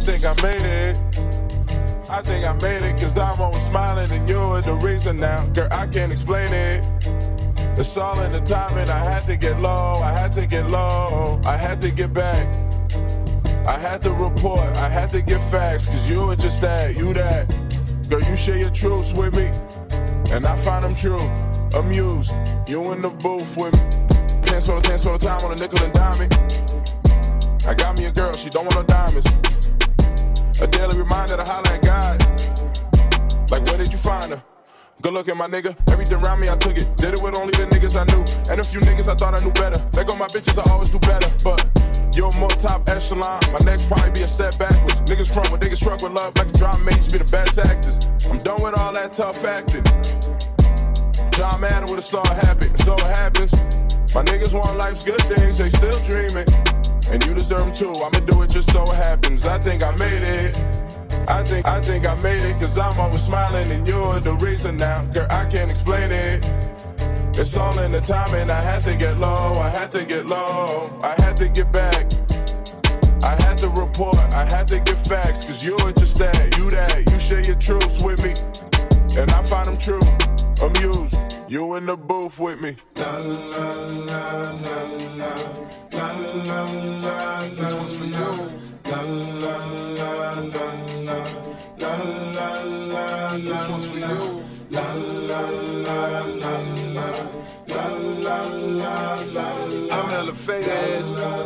think I made it. I think I made it, cause I'm always smiling and you're the reason now. Girl, I can't explain it. It's all in the timing. I had to get low, I had to get low, I had to get back. I had to report, I had to get facts, cause you were just that, you that. Girl, you share your truths with me, and I find them true. Amused, you in the booth with me. Can't spend the time on a nickel and dime me. I got me a girl, she don't want no diamonds. A daily reminder to holler at God. Like, where did you find her? Good look at my nigga, everything around me I took it. Did it with only the niggas I knew, and a few niggas I thought I knew better. Let go my bitches, I always do better. But you're more top echelon, my next probably be a step backwards. Niggas front when niggas struck with love like the drama mates be the best actors. I'm done with all that tough acting. John Madden with a saw habit, and so it happens. My niggas want life's good things, they still dreaming. And you deserve them too, I'ma do it just so it happens. I think I made it. I think I made it, cause I'm always smiling and you're the reason now. Girl, I can't explain it. It's all in the timing. I had to get low, I had to get low, I had to get back. I had to report, I had to get facts, cause you were just that, you that. You share your truths with me, and I find them true. Amused, you in the booth with me. La la la la la la la la. This one's for you. La la la la la la la la. This one's for you. La la la la la la la la la. I'm hella faded.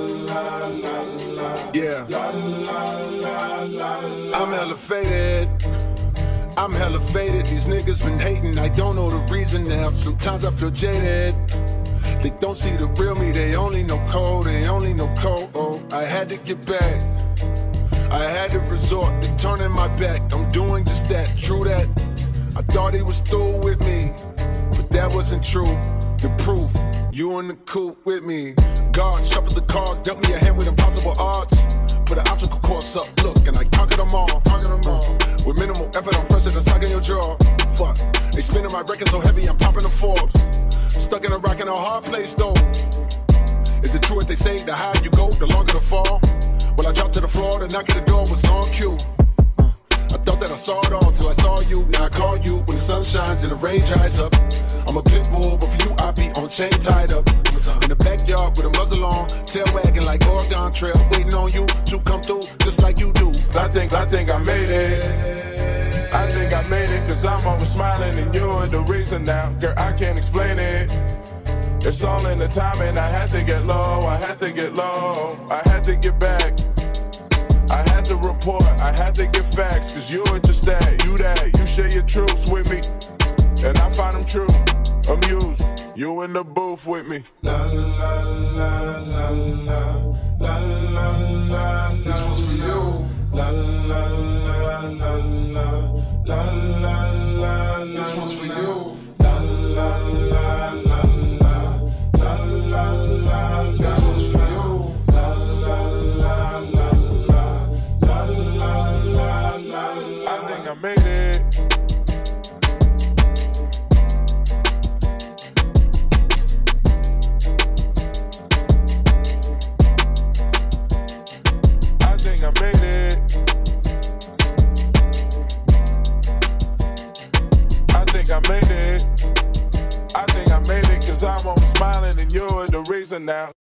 Yeah. I'm hella faded. I'm hella faded, these niggas been hating, I don't know the reason now. Sometimes I feel jaded. They don't see the real me, they only know cold, they only know cold. Oh, I had to get back, I had to resort to turning my back. I'm doing just that, true that. I thought he was through with me, but that wasn't true. The proof, you in the coupe with me. God shuffled the cards, dealt me a hand with impossible odds. Put an obstacle course up, look, and I conquered them all. With minimal effort, I'm fresher than sock in your jaw. Fuck, they spinning my record so heavy, I'm topping the Forbes. Stuck in a rock in a hard place though. Is it true what they say, the higher you go, the longer the fall? Well, I dropped to the floor, the knock at the door was on cue. I thought that I saw it all till I saw you. Now I call you when the sun shines and the rain dries up. I'm a pit bull, but for you I be on chain tied up. In the backyard with a muzzle on, tail wagging like Oregon Trail, waiting on you to come through just like you do. I think I made it. I think I made it, cause I'm always smiling and you're the reason now. Girl, I can't explain it. It's all in the timing. I had to get low, I had to get low, I had to get back. I had to report, I had to get facts, cause you were just that, you that. You share your truths with me, and I find them true. Amused, you in the booth with me. La la la la la la la la. This one's for you. La la la la la la la la. This one's for you. La la la la la la la la. This one's for you. La la la la la la la la. I think I made it. I think I made it. I think I made it. I think I made it, cause I'm always smiling and you're the reason now.